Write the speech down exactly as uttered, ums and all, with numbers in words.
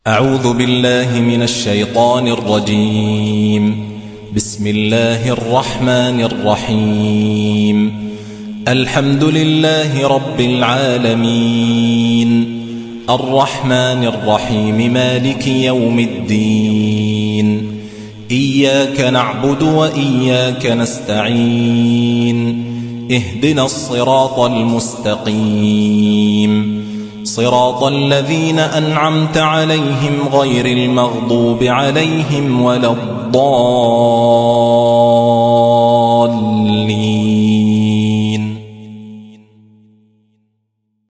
أعوذ بالله من الشيطان الرجيم. بسم الله الرحمن الرحيم. الحمد لله رب العالمين، الرحمن الرحيم، مالك يوم الدين. إياك نعبد وإياك نستعين. اهدنا الصراط المستقيم، صراط الذين أنعمت عليهم غير المغضوب عليهم ولا الضالين.